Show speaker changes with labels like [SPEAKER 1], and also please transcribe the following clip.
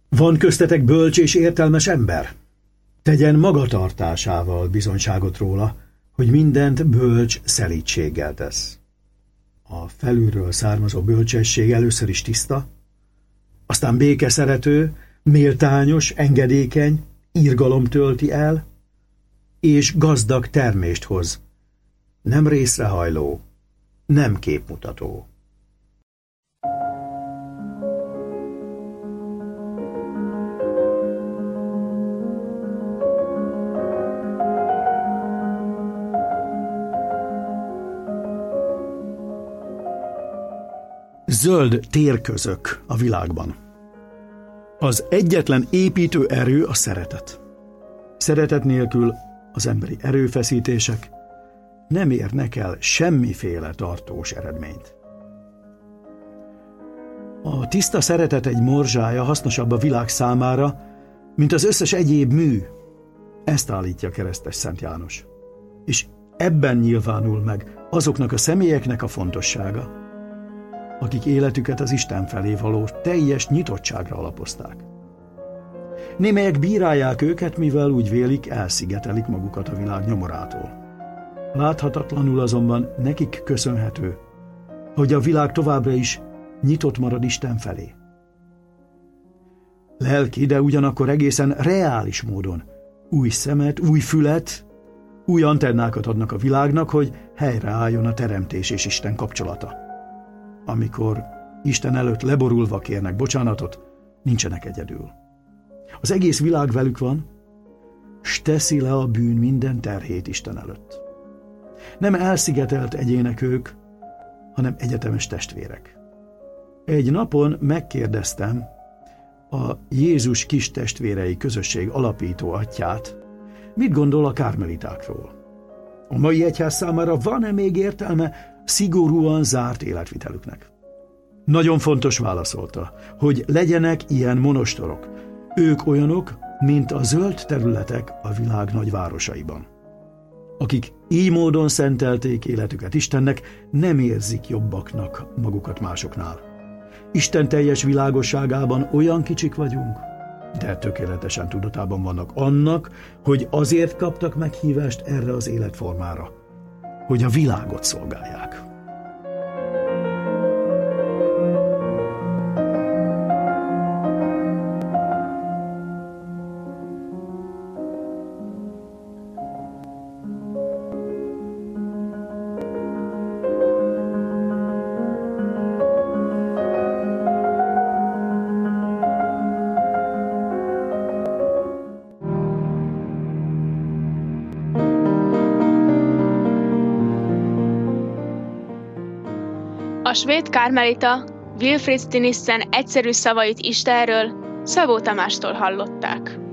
[SPEAKER 1] Van köztetek bölcs és értelmes ember? Tegyen magatartásával bizonyságot róla, hogy mindent bölcs szelídséggel tesz. A felülről származó bölcsesség először is tiszta, aztán békeszerető, méltányos, engedékeny, irgalom tölti el, és gazdag termést hoz, nem részrehajló, nem képmutató. Zöld térközök a világban. Az egyetlen építő erő a szeretet. Szeretet nélkül az emberi erőfeszítések nem érnek el semmiféle tartós eredményt. A tiszta szeretet egy morzsája hasznosabb a világ számára, mint az összes egyéb mű. Ezt állítja keresztes Szent János. És ebben nyilvánul meg azoknak a személyeknek a fontossága, akik életüket az Isten felé való teljes nyitottságra alapozták. Némelyek bírálják őket, mivel úgy vélik, elszigetelik magukat a világ nyomorától. Láthatatlanul azonban nekik köszönhető, hogy a világ továbbra is nyitott marad Isten felé. Lelki, de ugyanakkor egészen reális módon új szemet, új fület, új antennákat adnak a világnak, hogy helyreálljon a teremtés és Isten kapcsolata. Amikor Isten előtt leborulva kérnek bocsánatot, nincsenek egyedül. Az egész világ velük van, s teszi le a bűn minden terhét Isten előtt. Nem elszigetelt egyének ők, hanem egyetemes testvérek. Egy napon megkérdeztem a Jézus kis testvérei közösség alapító atyját, mit gondol a kármelitákról. A mai egyház számára van-e még értelme szigorúan zárt életvitelüknek? Nagyon fontos, válaszolta, hogy legyenek ilyen monostorok. Ők olyanok, mint a zöld területek a világ nagyvárosaiban. Akik így módon szentelték életüket Istennek, nem érzik jobbaknak magukat másoknál. Isten teljes világosságában olyan kicsik vagyunk, de tökéletesen tudatában vannak annak, hogy azért kaptak meghívást erre az életformára, hogy a világot szolgálják.
[SPEAKER 2] A svéd kármelita Wilfrid Stinissen egyszerű szavait Istenről Szabó Tamástól hallották.